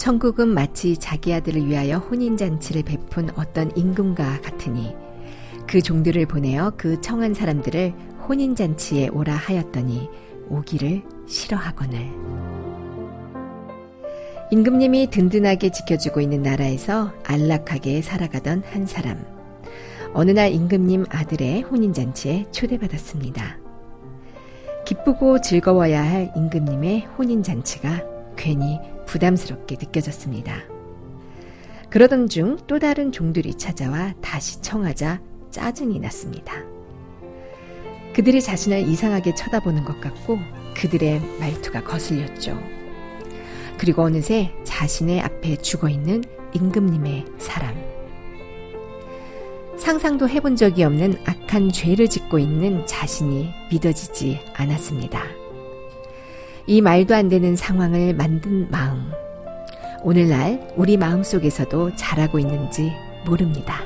천국은 마치 자기 아들을 위하여 혼인잔치를 베푼 어떤 임금과 같으니 그 종들을 보내어 그 청한 사람들을 혼인잔치에 오라 하였더니 오기를 싫어하거늘. 임금님이 든든하게 지켜주고 있는 나라에서 안락하게 살아가던 한 사람. 어느 날 임금님 아들의 혼인잔치에 초대받았습니다. 기쁘고 즐거워야 할 임금님의 혼인잔치가 괜히 부담스럽게 느껴졌습니다. 그러던 중 또 다른 종들이 찾아와 다시 청하자 짜증이 났습니다. 그들이 자신을 이상하게 쳐다보는 것 같고 그들의 말투가 거슬렸죠. 그리고 어느새 자신의 앞에 죽어있는 임금님의 사람. 상상도 해본 적이 없는 악한 죄를 짓고 있는 자신이 믿어지지 않았습니다. 이 말도 안 되는 상황을 만든 마음. 오늘날 우리 마음속에서도 자라고 있는지 모릅니다.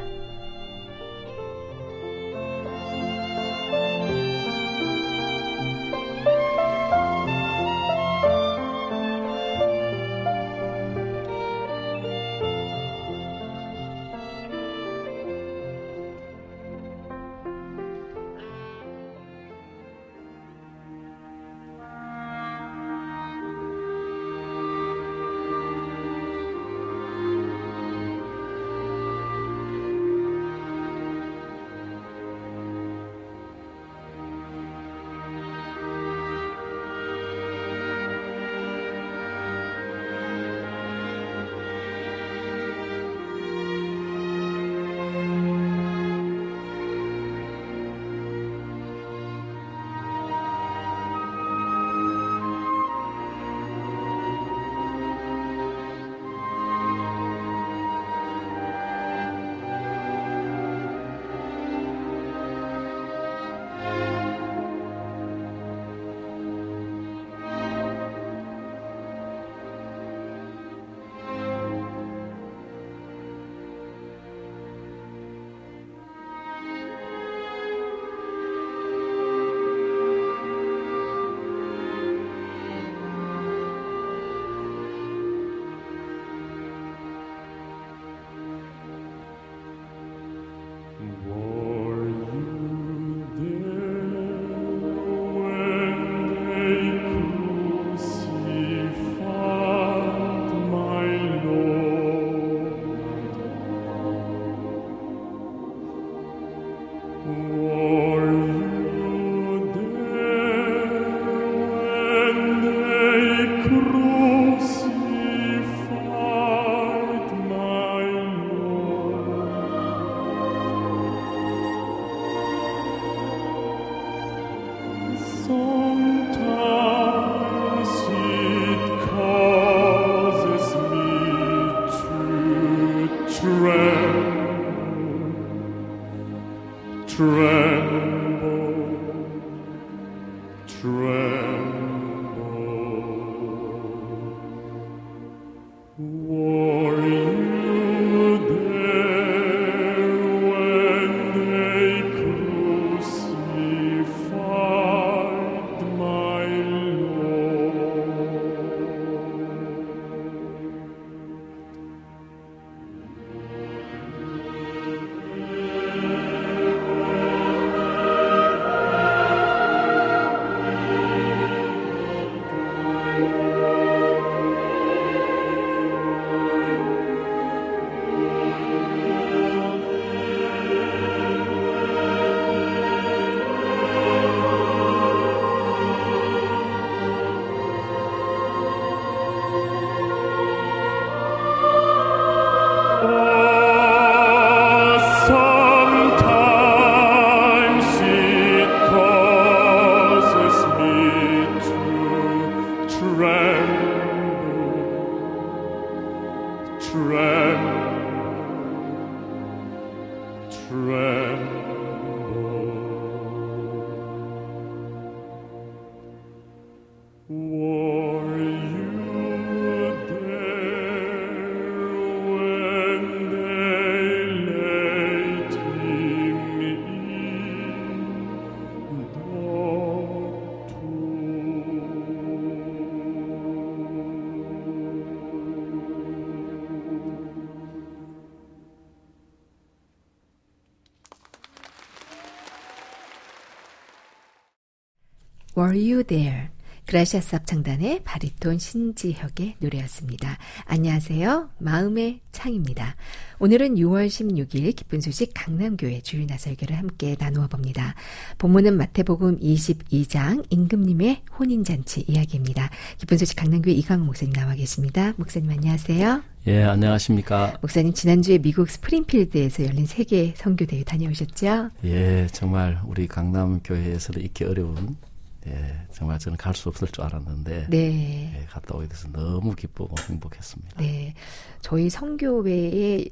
Were You There? 그라시아스 합창단의 바리톤 신지혁의 노래였습니다. 안녕하세요. 마음의 창입니다. 오늘은 6월 16일 기쁜 소식 강남교회 주일날 설교를 함께 나누어 봅니다. 본문은 마태복음 22장 임금님의 혼인잔치 이야기입니다. 기쁜 소식 강남교회 이강훈 목사님 나와 계십니다. 목사님 안녕하세요. 예, 안녕하십니까. 목사님 지난주에 미국 스프링필드에서 열린 세계 선교대회 다녀오셨죠? 예, 정말 우리 강남교회에서는 있기 어려운 정말 저는 갈 수 없을 줄 알았는데 네. 갔다 오게 돼서 너무 기쁘고 행복했습니다. 네, 저희 선교회의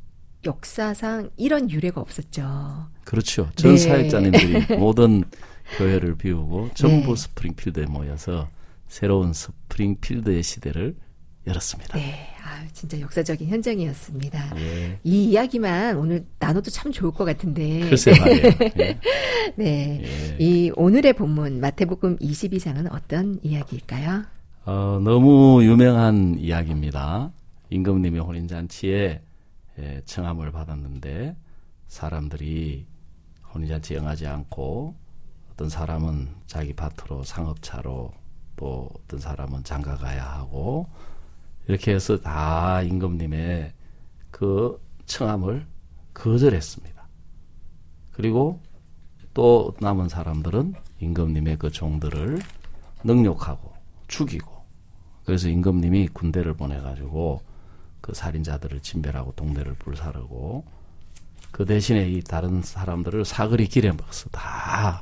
역사상 이런 유례가 없었죠. 그렇죠. 전 네. 사역자님들이 모든 교회를 비우고 전부 네. 스프링필드에 모여서 새로운 스프링필드의 시대를 열었습니다. 네, 진짜 역사적인 현장이었습니다. 예. 이 이야기만 오늘 나눠도 참 좋을 것 같은데. 글쎄 말이에요. 예. 네, 예. 이 오늘의 본문 마태복음 22장은 어떤 이야기일까요? 너무 유명한 이야기입니다. 임금님의 혼인잔치에 청함을 받았는데 사람들이 혼인잔치에 응하지 않고 어떤 사람은 자기 밭으로 상업차로 또 어떤 사람은 장가 가야 하고 이렇게 해서 다 임금님의 그 청함을 거절했습니다. 그리고 또 남은 사람들은 임금님의 그 종들을 능욕하고 죽이고 그래서 임금님이 군대를 보내가지고 그 살인자들을 진멸하고 동네를 불사르고 그 대신에 이 다른 사람들을 사거리 길에 먹어서 다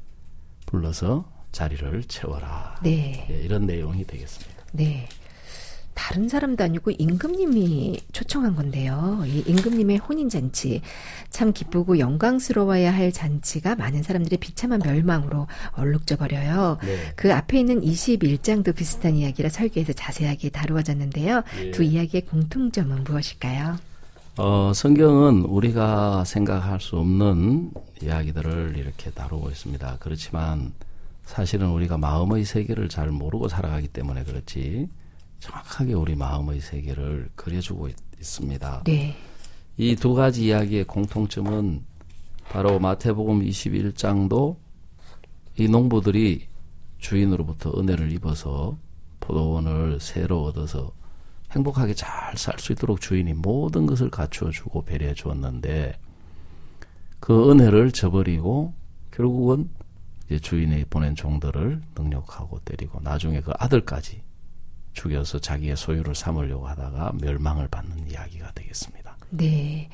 불러서 자리를 채워라. 네. 이런 내용이 되겠습니다. 네. 다른 사람도 아니고 임금님이 초청한 건데요. 이 임금님의 혼인잔치, 참 기쁘고 영광스러워야 할 잔치가 많은 사람들의 비참한 멸망으로 얼룩져 버려요. 네. 그 앞에 있는 21장도 비슷한 이야기라 설교에서 자세하게 다루어졌는데요. 예. 두 이야기의 공통점은 무엇일까요? 성경은 우리가 생각할 수 없는 이야기들을 이렇게 다루고 있습니다. 그렇지만 사실은 우리가 마음의 세계를 잘 모르고 살아가기 때문에 그렇지 정확하게 우리 마음의 세계를 그려주고 있습니다. 네. 이 두 가지 이야기의 공통점은 바로 마태복음 21장도 이 농부들이 주인으로부터 은혜를 입어서 포도원을 새로 얻어서 행복하게 잘 살 수 있도록 주인이 모든 것을 갖추어 주고 배려해 주었는데 그 은혜를 저버리고 결국은 이제 주인이 보낸 종들을 능욕하고 때리고 나중에 그 아들까지 죽여서 자기의 소유를 삼으려고 하다가 멸망을 받는 이야기가 되겠습니다. 네.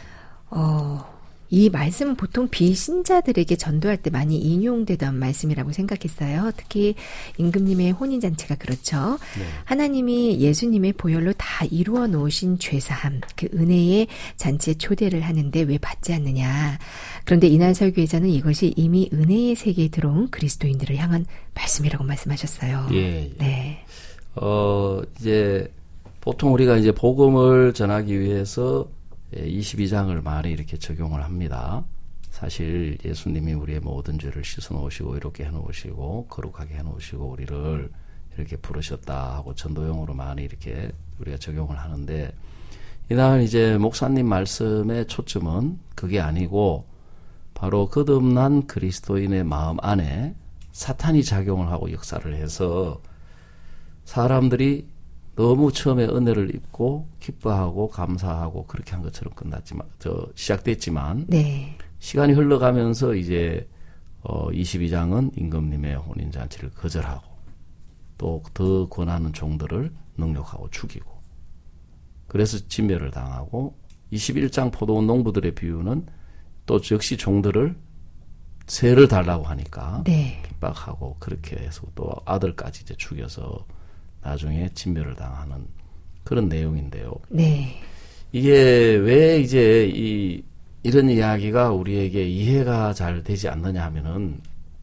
이 말씀은 보통 비신자들에게 전도할 때 많이 인용되던 말씀이라고 생각했어요. 특히 임금님의 혼인잔치가 그렇죠. 네. 하나님이 예수님의 보혈로 다 이루어 놓으신 죄사함, 그 은혜의 잔치에 초대를 하는데 왜 받지 않느냐. 그런데 이날 설교에서는 이것이 이미 은혜의 세계에 들어온 그리스도인들을 향한 말씀이라고 말씀하셨어요. 예. 네. 이제 보통 우리가 이제 복음을 전하기 위해서 22장을 많이 이렇게 적용을 합니다. 사실 예수님이 우리의 모든 죄를 씻어 놓으시고 이렇게 해 놓으시고 거룩하게 해 놓으시고 우리를 이렇게 부르셨다 하고 전도용으로 많이 이렇게 우리가 적용을 하는데 이날 이제 목사님 말씀의 초점은 그게 아니고 바로 거듭난 그리스도인의 마음 안에 사탄이 작용을 하고 역사를 해서 사람들이 너무 처음에 은혜를 입고 기뻐하고 감사하고 그렇게 한 것처럼 시작됐지만 네. 시간이 흘러가면서 이제 22장은 임금님의 혼인잔치를 거절하고 또 더 권하는 종들을 능욕하고 죽이고 그래서 진멸을 당하고 21장 포도원 농부들의 비유는 또 역시 종들을 세를 달라고 하니까 네. 핍박하고 그렇게 해서 또 아들까지 이제 죽여서 나중에 진멸을 당하는 그런 내용인데요. 네. 이게 왜 이제 이런 이야기가 우리에게 이해가 잘 되지 않느냐 하면은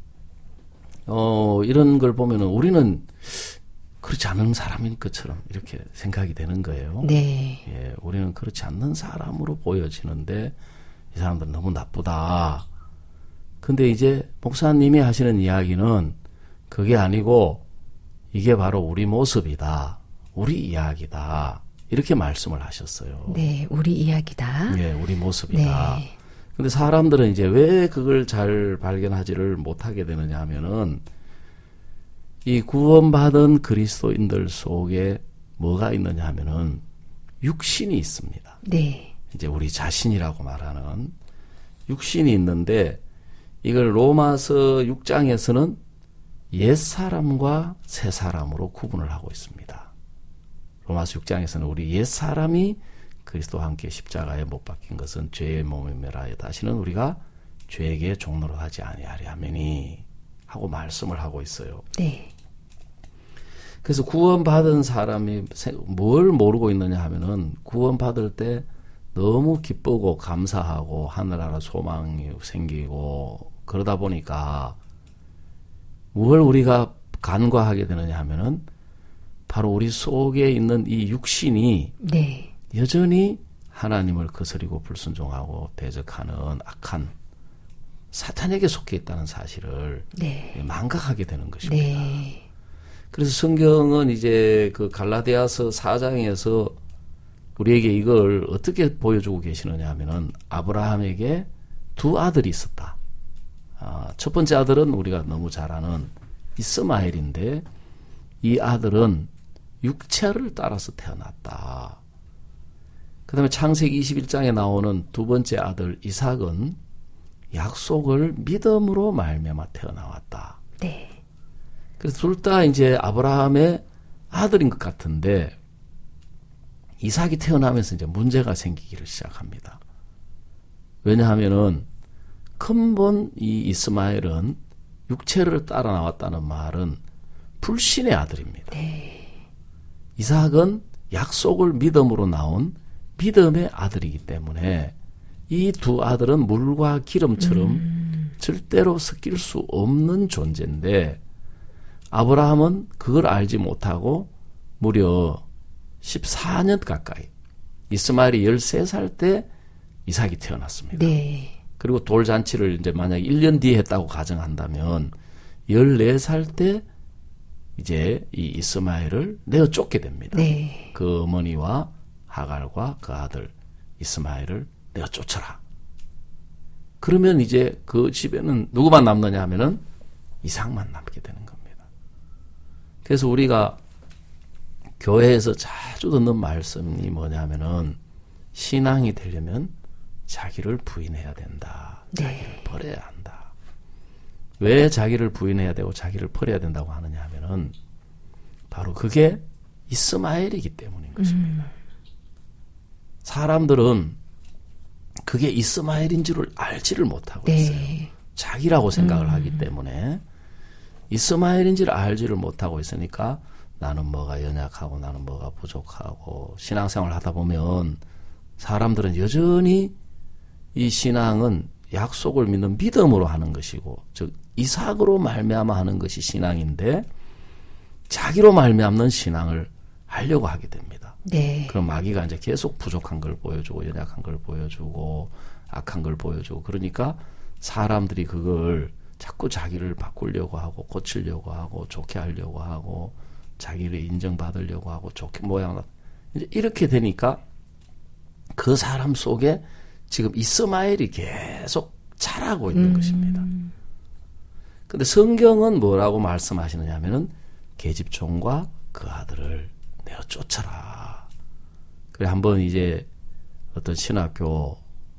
이런 걸 보면은 우리는 그렇지 않은 사람인 것처럼 이렇게 생각이 되는 거예요. 네. 예, 우리는 그렇지 않는 사람으로 보여지는데 이 사람들은 너무 나쁘다. 근데 이제 목사님이 하시는 이야기는 그게 아니고 이게 바로 우리 모습이다. 우리 이야기다. 이렇게 말씀을 하셨어요. 네, 우리 이야기다. 예, 우리 모습이다. 네. 근데 사람들은 이제 왜 그걸 잘 발견하지를 못하게 되느냐 하면은 이 구원받은 그리스도인들 속에 뭐가 있느냐 하면은 육신이 있습니다. 네. 이제 우리 자신이라고 말하는 육신이 있는데 이걸 로마서 6장에서는 옛사람과 새사람으로 구분을 하고 있습니다. 로마서 6장에서는 우리 옛사람이 그리스도와 함께 십자가에 못 박힌 것은 죄의 몸이매라 다시는 우리가 죄에게 종노릇 하지 아니하리 하매니 하고 말씀을 하고 있어요. 네. 그래서 구원받은 사람이 뭘 모르고 있느냐 하면은 구원받을 때 너무 기쁘고 감사하고 하늘나라 소망이 생기고 그러다 보니까 뭘 우리가 간과하게 되느냐 하면은 바로 우리 속에 있는 이 육신이 네. 여전히 하나님을 거스리고 불순종하고 대적하는 악한 사탄에게 속해 있다는 사실을 네. 망각하게 되는 것입니다. 네. 그래서 성경은 이제 그 갈라디아서 4장에서 우리에게 이걸 어떻게 보여주고 계시느냐 하면은 아브라함에게 두 아들이 있었다. 첫 번째 아들은 우리가 너무 잘 아는 이스마엘인데 이 아들은 육체를 따라서 태어났다. 그 다음에 창세기 21장에 나오는 두 번째 아들 이삭은 약속을 믿음으로 말미암아 태어나왔다. 네. 그래서 둘 다 이제 아브라함의 아들인 것 같은데 이삭이 태어나면서 이제 문제가 생기기를 시작합니다. 왜냐하면은 근본 이 이스마엘은 육체를 따라 나왔다는 말은 불신의 아들입니다. 네. 이삭은 약속을 믿음으로 나온 믿음의 아들이기 때문에 이 두 아들은 물과 기름처럼 절대로 섞일 수 없는 존재인데 아브라함은 그걸 알지 못하고 무려 14년 가까이 이스마엘이 13살 때 이삭이 태어났습니다. 네. 그리고 돌잔치를 이제 만약 1년 뒤에 했다고 가정한다면 14살 때 이제 이 이스마엘을 내어 쫓게 됩니다. 네. 그 어머니와 하갈과 그 아들 이스마엘을 내어 쫓아라. 그러면 이제 그 집에는 누구만 남느냐 하면은 이삭만 남게 되는 겁니다. 그래서 우리가 교회에서 자주 듣는 말씀이 뭐냐면은 신앙이 되려면 자기를 부인해야 된다. 자기를 네. 버려야 한다. 왜 자기를 부인해야 되고 자기를 버려야 된다고 하느냐 하면은 바로 그게 이스마엘이기 때문인 것입니다. 사람들은 그게 이스마엘인 줄을 알지를 못하고 네. 있어요. 자기라고 생각을 하기 때문에 이스마엘인지를 알지를 못하고 있으니까 나는 뭐가 연약하고 나는 뭐가 부족하고 신앙생활을 하다 보면 사람들은 여전히 이 신앙은 약속을 믿는 믿음으로 하는 것이고 즉 이삭으로 말미암아 하는 것이 신앙인데 자기로 말미암는 신앙을 하려고 하게 됩니다. 네. 그럼 마귀가 이제 계속 부족한 걸 보여주고 연약한 걸 보여주고 악한 걸 보여주고 그러니까 사람들이 그걸 자꾸 자기를 바꾸려고 하고 고치려고 하고 좋게 하려고 하고 자기를 인정받으려고 하고 좋게 모양을 이제 이렇게 되니까 그 사람 속에 지금 이스마엘이 계속 자라고 있는 것입니다. 근데 성경은 뭐라고 말씀하시느냐 하면은 계집종과 그 아들을 내어 쫓아라. 그래 한번 이제 어떤 신학교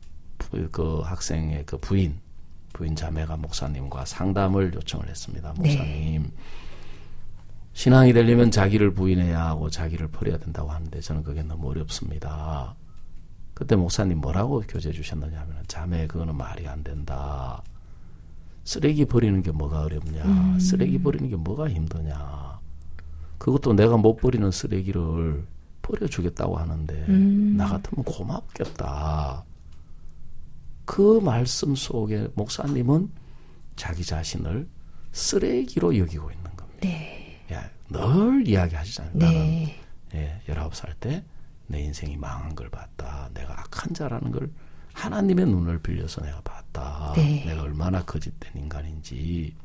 그 학생의 그 부인 자매가 목사님과 상담을 요청을 했습니다. 목사님 네. 신앙이 되려면 자기를 부인해야 하고 자기를 버려야 된다고 하는데 저는 그게 너무 어렵습니다. 그때 목사님 뭐라고 교제 주셨느냐 하면 자매 그거는 말이 안 된다. 쓰레기 버리는 게 뭐가 어렵냐. 쓰레기 버리는 게 뭐가 힘드냐. 그것도 내가 못 버리는 쓰레기를 버려주겠다고 하는데 나 같으면 고맙겠다. 그 말씀 속에 목사님은 자기 자신을 쓰레기로 여기고 있는 겁니다. 네. 야, 늘 이야기하시잖아요. 네. 나는 19살 때 내 인생이 망한 걸 봤다. 내가 악한 자라는 걸 하나님의 눈을 빌려서 내가 봤다. 네. 내가 얼마나 거짓된 인간인지.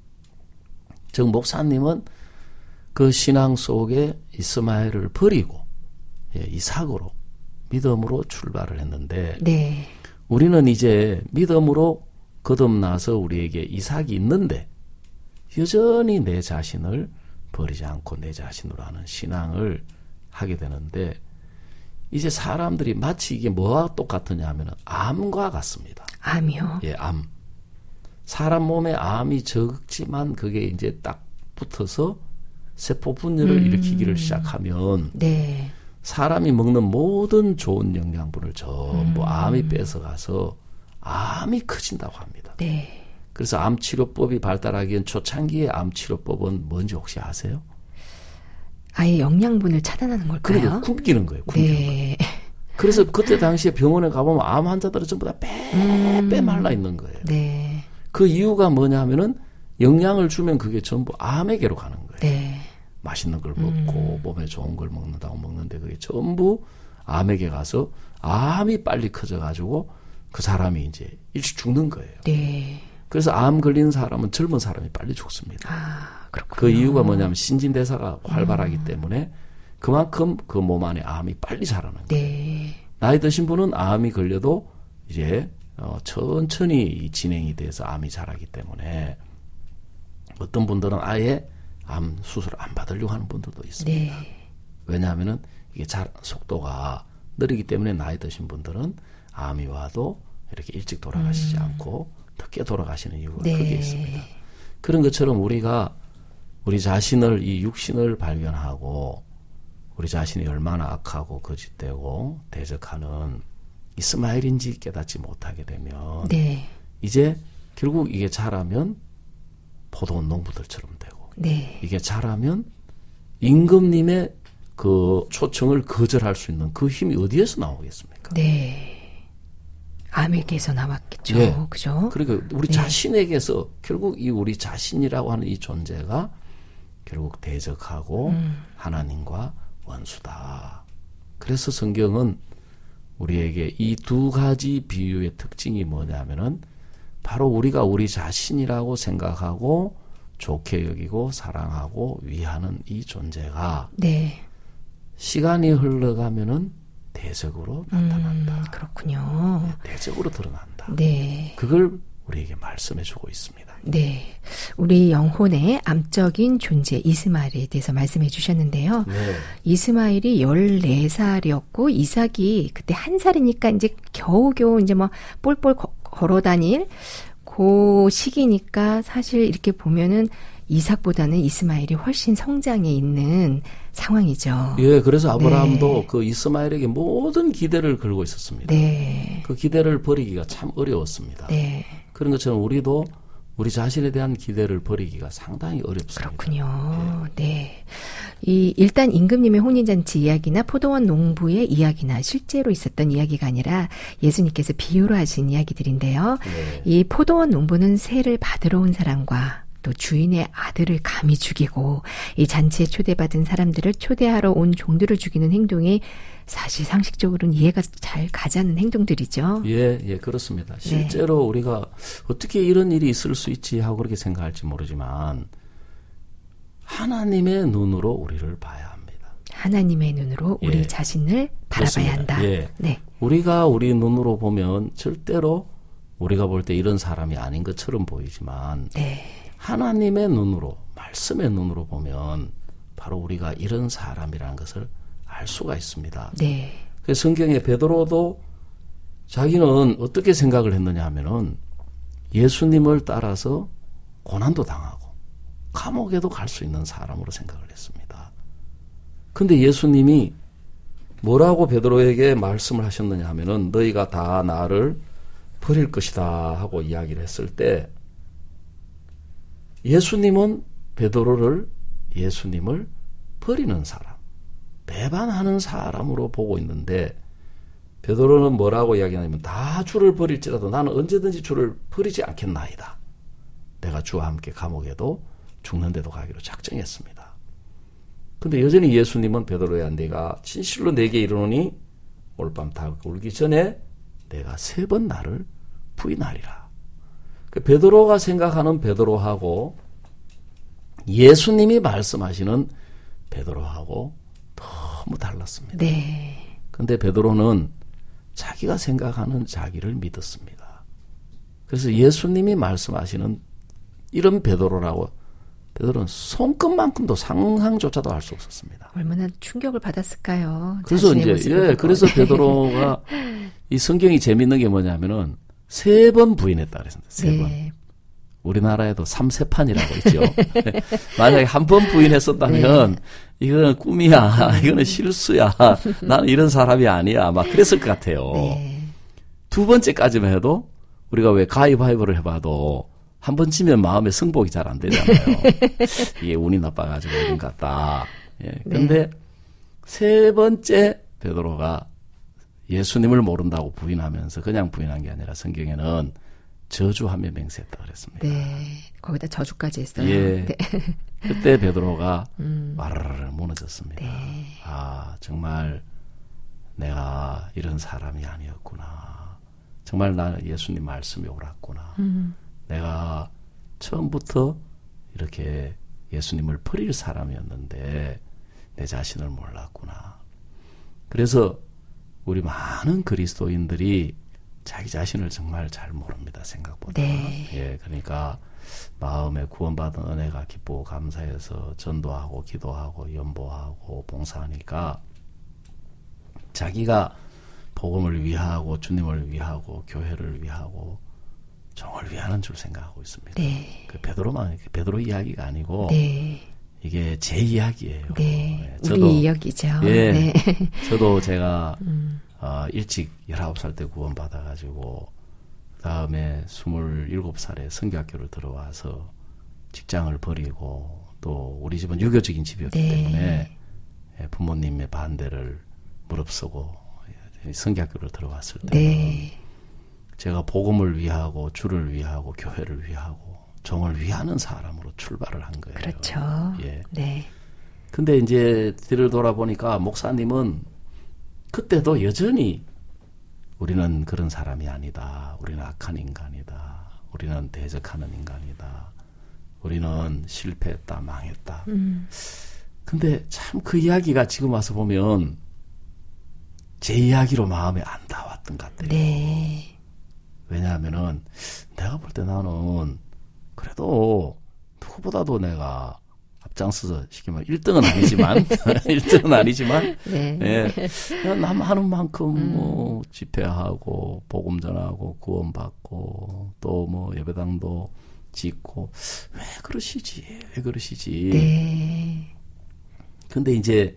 즉 목사님은 그 신앙 속에 이스마엘을 버리고 이삭으로 믿음으로 출발을 했는데 네. 우리는 이제 믿음으로 거듭나서 우리에게 이삭이 있는데 여전히 내 자신을 버리지 않고 내 자신으로 하는 신앙을 하게 되는데 이제 사람들이 마치 이게 뭐와 똑같으냐 하면 암과 같습니다. 암이요? 예, 암. 사람 몸에 암이 적지만 그게 이제 딱 붙어서 세포 분열을 일으키기를 시작하면 네. 사람이 먹는 모든 좋은 영양분을 전부 암이 뺏어가서 암이 커진다고 합니다. 네. 그래서 암치료법이 발달하기엔 초창기의 암치료법은 뭔지 혹시 아세요? 아예 영양분을 차단하는 걸까요? 그러니까 굶기는 거예요. 굶기는 네. 거예요. 그래서 그때 당시에 병원에 가보면 암 환자들은 전부 다 빼 말라 있는 거예요. 네. 그 이유가 뭐냐 하면은 영양을 주면 그게 전부 암에게로 가는 거예요. 네. 맛있는 걸 먹고 몸에 좋은 걸 먹는다고 먹는데 그게 전부 암에게 가서 암이 빨리 커져가지고 그 사람이 이제 일찍 죽는 거예요. 네. 그래서 암 걸린 사람은 젊은 사람이 빨리 죽습니다. 아, 그렇군요. 그 이유가 뭐냐면 신진대사가 활발하기 때문에 그만큼 그 몸 안에 암이 빨리 자라는 거예요. 네. 나이 드신 분은 암이 걸려도 이제 천천히 진행이 돼서 암이 자라기 때문에 어떤 분들은 아예 암 수술을 안 받으려고 하는 분들도 있습니다. 네. 왜냐하면은 이게 속도가 느리기 때문에 나이 드신 분들은 암이 와도 이렇게 일찍 돌아가시지 않고 늦게 돌아가시는 이유가 네. 크게 있습니다. 그런 것처럼 우리가 우리 자신을 이 육신을 발견하고 우리 자신이 얼마나 악하고 거짓되고 대적하는 이스마엘인지 깨닫지 못하게 되면 네. 이제 결국 이게 자라면 포도원 농부들처럼 되고 네. 이게 자라면 임금님의 그 초청을 거절할 수 있는 그 힘이 어디에서 나오겠습니까? 네. 암에게서 나왔겠죠. 예. 그죠? 그러니까 우리 네. 자신에게서 결국 이 우리 자신이라고 하는 이 존재가 결국 대적하고 하나님과 원수다. 그래서 성경은 우리에게 이 두 가지 비유의 특징이 뭐냐면은 바로 우리가 우리 자신이라고 생각하고 좋게 여기고 사랑하고 위하는 이 존재가 네. 시간이 흘러가면은 대적으로 나타난다. 그렇군요. 대적으로 드러난다. 네. 그걸 우리에게 말씀해 주고 있습니다. 네. 우리 영혼의 암적인 존재 이스마엘에 대해서 말씀해 주셨는데요. 네. 이스마엘이 14살이었고 이삭이 그때 1살이니까 이제 겨우겨우 이제 뭐 볼 걸어 다닐 그 시기니까 사실 이렇게 보면은 이삭보다는 이스마엘이 훨씬 성장해 있는 상황이죠. 예, 그래서 아브라함도 네. 그 이스마엘에게 모든 기대를 걸고 있었습니다. 네. 그 기대를 버리기가 참 어려웠습니다. 네. 그런 것처럼 우리도 우리 자신에 대한 기대를 버리기가 상당히 어렵습니다. 그렇군요. 네. 일단 임금님의 혼인잔치 이야기나 포도원 농부의 이야기나 실제로 있었던 이야기가 아니라 예수님께서 비유로 하신 이야기들인데요. 네. 이 포도원 농부는 세를 받으러 온 사람과 또 주인의 아들을 감히 죽이고 이 잔치에 초대받은 사람들을 초대하러 온 종들을 죽이는 행동이 사실 상식적으로는 이해가 잘 가지 않는 행동들이죠. 예, 그렇습니다. 실제로 우리가 어떻게 이런 일이 있을 수 있지 하고 그렇게 생각할지 모르지만 하나님의 눈으로 우리를 봐야 합니다. 하나님의 눈으로 우리 예. 자신을 바라봐야 그렇습니다. 한다. 예. 네. 우리가 우리 눈으로 보면 절대로 우리가 볼 때 이런 사람이 아닌 것처럼 보이지만 네. 하나님의 눈으로 말씀의 눈으로 보면 바로 우리가 이런 사람이라는 것을 알 수가 있습니다. 네. 그래서 성경에 베드로도 자기는 어떻게 생각을 했느냐 하면은 예수님을 따라서 고난도 당하고 감옥에도 갈 수 있는 사람으로 생각을 했습니다. 근데 예수님이 뭐라고 베드로에게 말씀을 하셨느냐 하면은 너희가 다 나를 버릴 것이다 하고 이야기를 했을 때 예수님은 예수님을 버리는 사람, 배반하는 사람으로 보고 있는데 베드로는 뭐라고 이야기하냐면 다 주를 버릴지라도 나는 언제든지 주를 버리지 않겠나이다. 내가 주와 함께 감옥에도 죽는데도 가기로 작정했습니다. 근데 여전히 예수님은 베드로야 내가 진실로 내게 이르노니 오늘 밤 다 울기 전에 내가 3번 나를 부인하리라. 그 베드로가 생각하는 베드로하고 예수님이 말씀하시는 베드로하고 너무 달랐습니다. 네. 근데 베드로는 자기가 생각하는 자기를 믿었습니다. 그래서 예수님이 말씀하시는 이런 베드로라고 베드로는 손끝만큼도 상상조차도 할 수 없었습니다. 얼마나 충격을 받았을까요? 그래서 이제 그래서 베드로가 이 성경이 재밌는 게 뭐냐면은 3번 부인했다 그랬습니다. 3번. 네. 우리나라에도 3세판이라고 있죠. 만약에 한 번 부인했었다면 네. 이거는 꿈이야. 이거는 실수야. 나는 이런 사람이 아니야. 막 그랬을 것 같아요. 네. 2번째까지만 해도 우리가 왜 가위바위보를 해봐도 한 번 치면 마음의 승복이 잘 안 되잖아요. 이게 운이 나빠가지고 이런 것 같다. 예. 근데 3번째 베드로가 예수님을 모른다고 부인하면서 그냥 부인한 게 아니라 성경에는 저주하며 맹세했다 그랬습니다. 네. 거기다 저주까지 했어요. 예. 네. 그때 베드로가 와르르 무너졌습니다. 네. 아, 정말 내가 이런 사람이 아니었구나. 정말 나는 예수님 말씀이 옳았구나. 내가 처음부터 이렇게 예수님을 버릴 사람이었는데 내 자신을 몰랐구나. 그래서 우리 많은 그리스도인들이 자기 자신을 정말 잘 모릅니다. 생각보다. 네. 예, 그러니까 마음에 구원받은 은혜가 기쁘고 감사해서 전도하고 기도하고 연보하고 봉사하니까 자기가 복음을 위하고 주님을 위하고 교회를 위하고 종을 위하는 줄 생각하고 있습니다. 네. 그 베드로 이야기가 아니고 네. 이게 제 이야기예요. 네. 예, 우리 이야기죠. 예, 네. 저도 제가 일찍 19살 때 구원받아가지고 그다음에 27살에 성교학교를 들어와서 직장을 버리고 또 우리 집은 유교적인 집이었기 네. 때문에 부모님의 반대를 무릅쓰고 성교학교를 들어왔을 때 네. 제가 복음을 위하고 주를 위하고 교회를 위하고 종을 위하는 사람으로 출발을 한 거예요. 그렇죠. 예. 네. 근데 이제 뒤를 돌아보니까 목사님은 그때도 여전히 우리는 그런 사람이 아니다. 우리는 악한 인간이다. 우리는 대적하는 인간이다. 우리는 실패했다, 망했다. 근데 참 그 이야기가 지금 와서 보면 제 이야기로 마음에 안 닿았던 것 같아요. 네. 왜냐하면은 내가 볼 때 나는 그래도 누구보다도 내가 앞장서서 시키면 1등은 아니지만 1등은 아니지만 네. 예, 남 하는 만큼 뭐 집회하고 복음 전하고 구원받고 또 뭐 예배당도 짓고 왜 그러시지 네. 근데 이제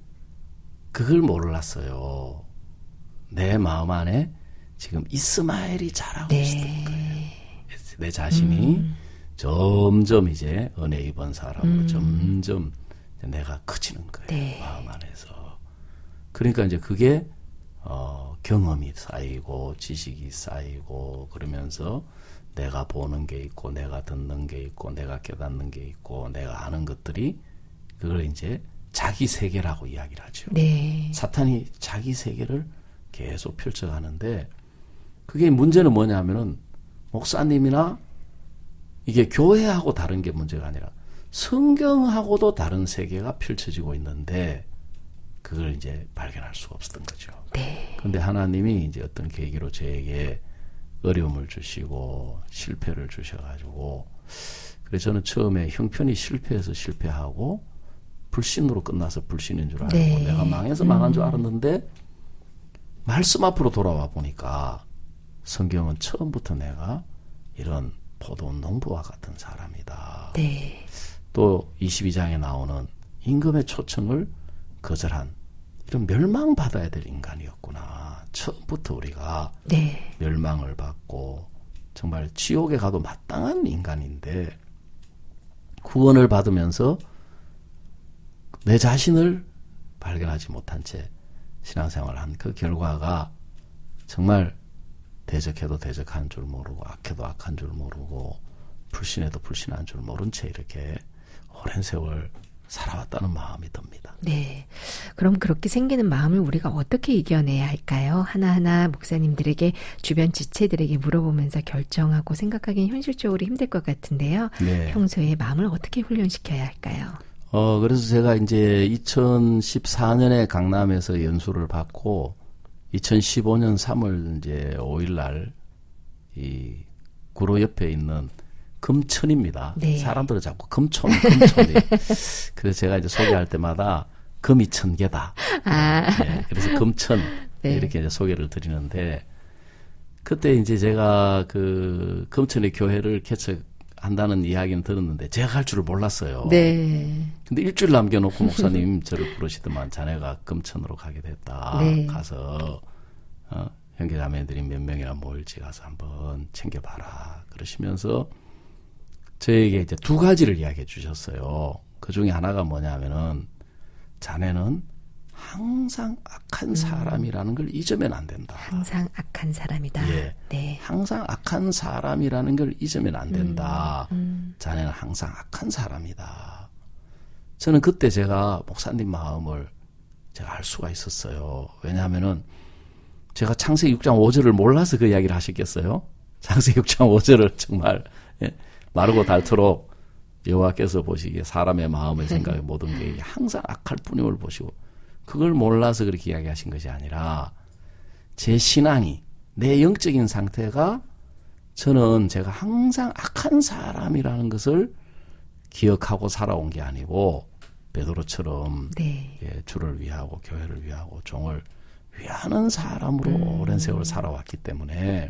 그걸 몰랐어요. 내 마음 안에 지금 이스마엘이 자라고 네. 있었던 거예요. 내 자신이 점점 이제 은혜 입은 사람으로 점점 내가 커지는 거예요. 네. 마음 안에서. 그러니까 이제 그게 경험이 쌓이고 지식이 쌓이고 그러면서 내가 보는 게 있고 내가 듣는 게 있고 내가 깨닫는 게 있고 내가 아는 것들이 그걸 이제 자기 세계라고 이야기를 하죠. 네. 사탄이 자기 세계를 계속 펼쳐가는데 그게 문제는 뭐냐면은 목사님이나 이게 교회하고 다른 게 문제가 아니라 성경하고도 다른 세계가 펼쳐지고 있는데 그걸 이제 발견할 수가 없었던 거죠. 네. 근데 하나님이 이제 어떤 계기로 저에게 어려움을 주시고 실패를 주셔가지고 그래서 저는 처음에 형편이 실패해서 실패하고 불신으로 끝나서 불신인 줄 알고 네. 내가 망해서 망한 줄 알았는데 말씀 앞으로 돌아와 보니까 성경은 처음부터 내가 이런 포도원 농부와 같은 사람이다. 네. 또 22장에 나오는 임금의 초청을 거절한 이런 멸망받아야 될 인간이었구나. 처음부터 우리가 네. 멸망을 받고 정말 지옥에 가도 마땅한 인간인데 구원을 받으면서 내 자신을 발견하지 못한 채 신앙생활을 한 그 결과가 정말 대적해도 대적한 줄 모르고 악해도 악한 줄 모르고 불신해도 불신한 줄 모른 채 이렇게 오랜 세월 살아왔다는 마음이 듭니다. 네. 그럼 그렇게 생기는 마음을 우리가 어떻게 이겨내야 할까요? 하나하나 목사님들에게 주변 지체들에게 물어보면서 결정하고 생각하기는 현실적으로 힘들 것 같은데요. 네. 평소에 마음을 어떻게 훈련시켜야 할까요? 그래서 제가 이제 2014년에 강남에서 연수를 받고 2015년 3월 이제 5일 날 이 구로 옆에 있는 금천입니다. 네. 사람들은 자꾸 금촌. 그래서 제가 이제 소개할 때마다 금이 1000개다. 네, 그래서 금천 네. 이렇게 이제 소개를 드리는데 그때 이제 제가 그 금천의 교회를 개척한다는 이야기는 들었는데 제가 갈 줄을 몰랐어요. 네. 근데 일주일 남겨놓고 목사님 저를 부르시더만 자네가 금천으로 가게 됐다. 네. 가서 형제자매들이 몇 명이나 모일지 가서 한번 챙겨봐라. 그러시면서 저에게 이제 2가지를 이야기해 주셨어요. 그 중에 하나가 뭐냐면은 자네는 항상 악한 사람이라는 걸 잊으면 안 된다. 항상 악한 사람이다. 예. 네. 항상 악한 사람이라는 걸 잊으면 안 된다. 자네는 항상 악한 사람이다. 저는 그때 제가 목사님 마음을 제가 알 수가 있었어요. 왜냐하면은 제가 창세기 6장 5절을 몰라서 그 이야기를 하시겠어요? 창세기 6장 5절을 정말 마르고 닳도록 여호와께서 보시기에 사람의 마음의 생각의 모든 게 항상 악할 뿐임을 보시고 그걸 몰라서 그렇게 이야기하신 것이 아니라 제 신앙이 내 영적인 상태가 저는 제가 항상 악한 사람이라는 것을 기억하고 살아온 게 아니고 베드로처럼 네. 주를 위하고 교회를 위하고 종을 위하는 사람으로 오랜 세월 살아왔기 때문에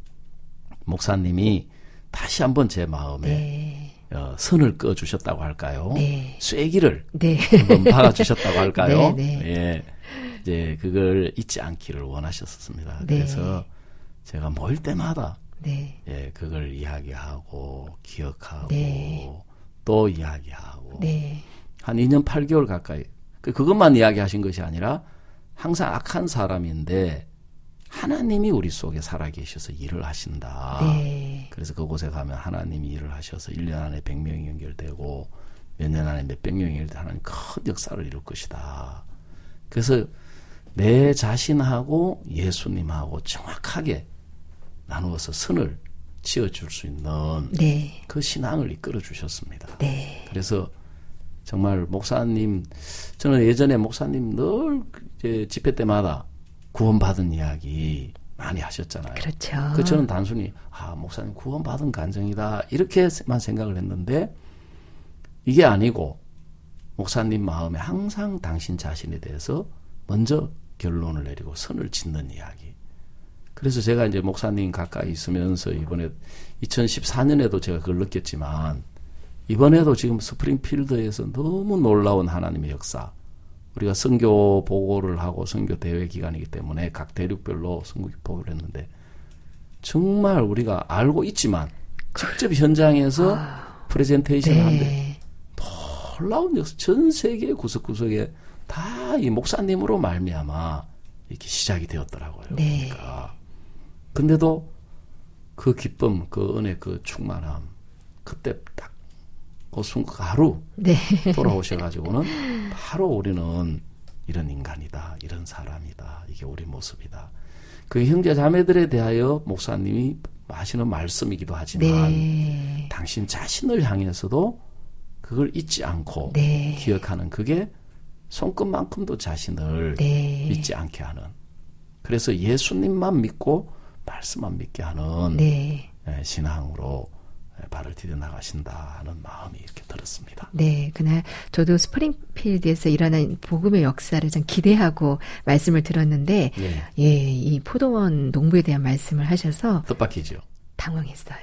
목사님이 다시 한번 제 마음에 네. 선을 꺼주셨다고 할까요? 네. 쐐기를 네. 한번 박아주셨다고 할까요? 네, 네. 예, 이제 그걸 잊지 않기를 원하셨었습니다. 네. 그래서 제가 모일 때마다 네. 그걸 이야기하고 기억하고 네. 또 이야기하고 네. 한 2년 8개월 가까이 그것만 이야기하신 것이 아니라 항상 악한 사람인데 하나님이 우리 속에 살아계셔서 일을 하신다. 네. 그래서 그곳에 가면 하나님이 일을 하셔서 1년 안에 100명이 연결되고 몇 년 안에 몇백 명이 연결되고 하나님 큰 역사를 이룰 것이다. 그래서 내 자신하고 예수님하고 정확하게 나누어서 선을 지어줄 수 있는 네. 그 신앙을 이끌어 주셨습니다. 네. 그래서 정말 목사님, 저는 예전에 목사님 늘 이제 집회 때마다 구원받은 이야기 많이 하셨잖아요. 그렇죠. 저는 단순히 목사님 구원받은 간증이다 이렇게만 생각을 했는데 이게 아니고 목사님 마음에 항상 당신 자신에 대해서 먼저 결론을 내리고 선을 짓는 이야기. 그래서 제가 이제 목사님 가까이 있으면서 이번에 2014년에도 제가 그걸 느꼈지만 이번에도 지금 스프링필드에서 너무 놀라운 하나님의 역사. 우리가 선교 보고를 하고 선교 대회 기간이기 때문에 각 대륙별로 선교 보고를 했는데 정말 우리가 알고 있지만 직접 현장에서 프레젠테이션을 하는데 놀라운 역사. 전 세계 구석구석에 다 이 목사님으로 말미암아 이렇게 시작이 되었더라고요. 네. 그러니까. 근데도 그 기쁨, 그 은혜, 그 충만함 그때 딱 그 순간 하루 네. 돌아오셔가지고는 바로 우리는 이런 인간이다, 이런 사람이다, 이게 우리 모습이다. 그 형제 자매들에 대하여 목사님이 하시는 말씀이기도 하지만 네. 당신 자신을 향해서도 그걸 잊지 않고 네. 기억하는 그게 손끝만큼도 자신을 네. 잊지 않게 하는. 그래서 예수님만 믿고 말씀만 믿게 하는 네. 신앙으로 발을 디뎌 나가신다 하는 마음이 이렇게 들었습니다. 네, 그날 저도 스프링필드에서 일어난 복음의 역사를 좀 기대하고 말씀을 들었는데, 이 포도원 농부에 대한 말씀을 하셔서 뜻밖이죠. 당황했어요.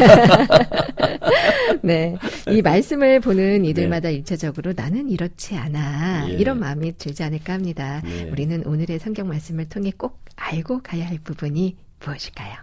네, 이 말씀을 보는 이들마다 일차적으로 나는 이렇지 않아 이런 마음이 들지 않을까 합니다. 우리는 오늘의 성경 말씀을 통해 꼭 알고 가야 할 부분이 무엇일까요?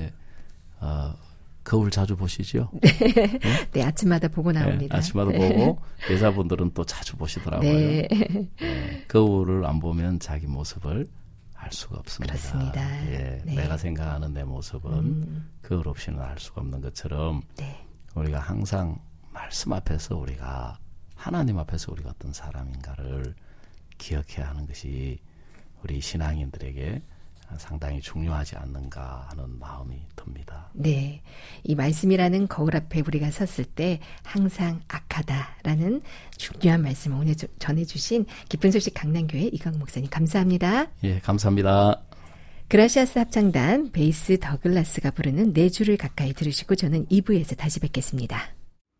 거울 자주 보시죠? 네, 아침마다 보고 나옵니다. 아침마다 보고 여자분들은 또 자주 보시더라고요. 네. 거울을 안 보면 자기 모습을 알 수가 없습니다. 그렇습니다. 네. 내가 생각하는 내 모습은 거울 없이는 알 수가 없는 것처럼 우리가 항상 말씀 앞에서 우리가 하나님 앞에서 우리가 어떤 사람인가를 기억해야 하는 것이 우리 신앙인들에게 상당히 중요하지 않는가 하는 마음이 듭니다. 네. 이 말씀이라는 거울 앞에 우리가 섰을 때 항상 악하다라는 중요한 말씀을 오늘 전해주신 기쁜 소식 강남교회 이광 목사님 감사합니다. 예, 감사합니다. 그라시아스 합창단 베이스 더글라스가 부르는 네 줄을 가까이 들으시고 저는 2부에서 다시 뵙겠습니다.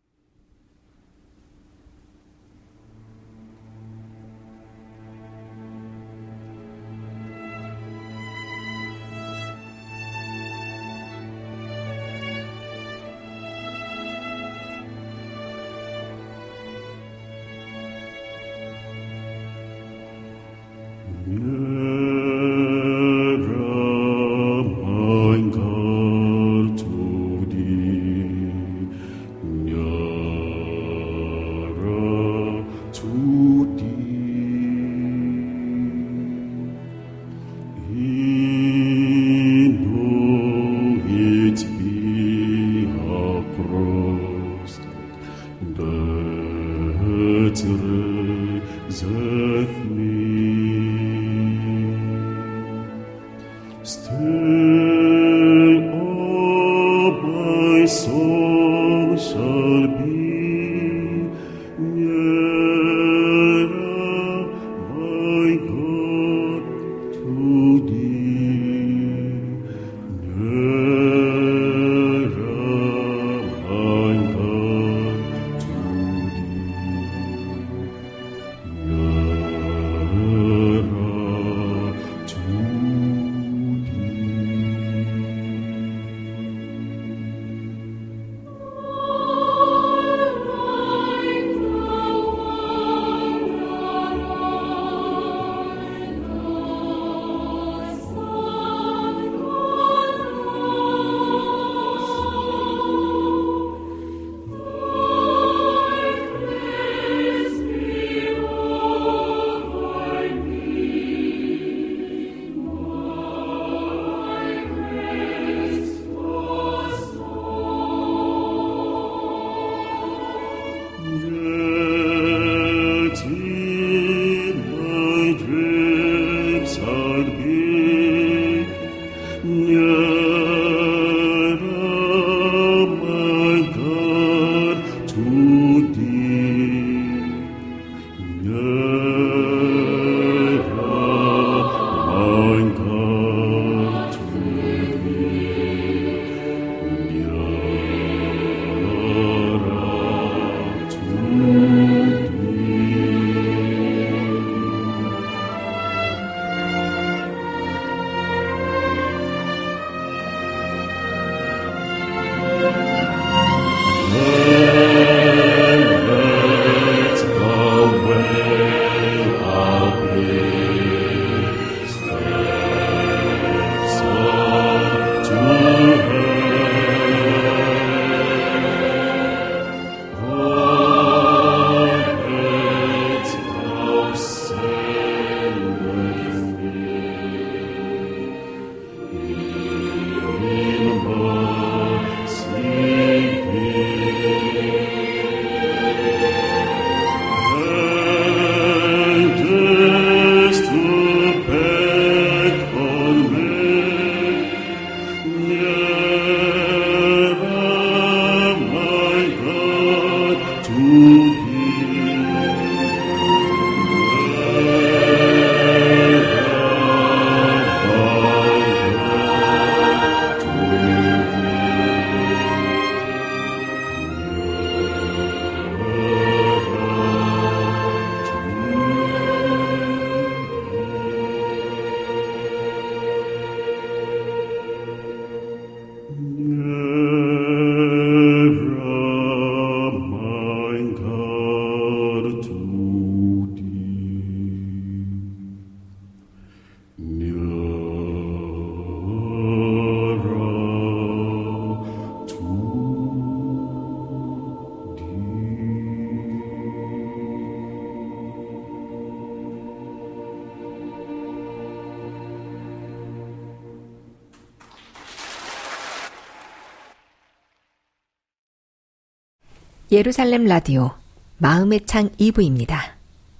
예루살렘 라디오 마음의 창 2부입니다.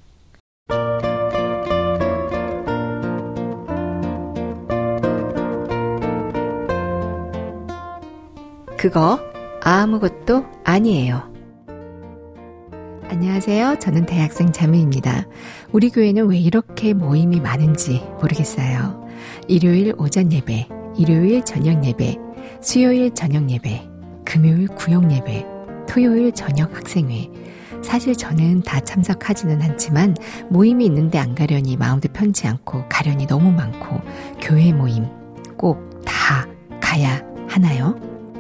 그거 아무것도 아니에요. 안녕하세요. 저는 대학생 자매입니다. 우리 교회는 왜 이렇게 모임이 많은지 모르겠어요. 일요일 오전 예배, 일요일 저녁 예배, 수요일 저녁 예배, 금요일 구역 예배, 토요일 저녁 학생회. 사실 저는 다 참석하지는 않지만 모임이 있는데 안 가려니 마음도 편치 않고 가려니 너무 많고 교회 모임 꼭 다 가야 하나요?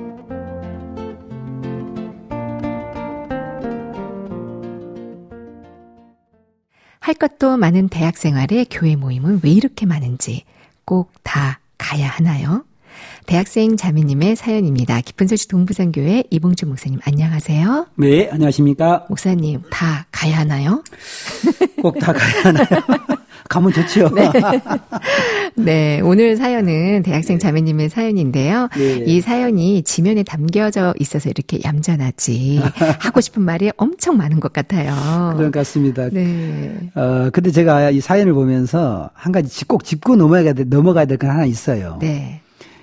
할 것도 많은 대학 생활에 교회 모임은 왜 이렇게 많은지 꼭 다 가야 하나요? 대학생 자매님의 사연입니다. 깊은 소식 동부선교회 이봉주 목사님 안녕하세요. 네, 안녕하십니까. 목사님 다 가야 하나요? 꼭 다 가야 하나요? 가면 좋죠. 네. 네, 오늘 사연은 대학생 자매님의 사연인데요. 네. 이 사연이 지면에 담겨져 있어서 이렇게 얌전하지 하고 싶은 말이 엄청 많은 것 같아요. 그런 것 같습니다. 네. 근데 제가 이 사연을 보면서 한 가지 꼭 짚고 넘어가야 될 건 하나 있어요. 네.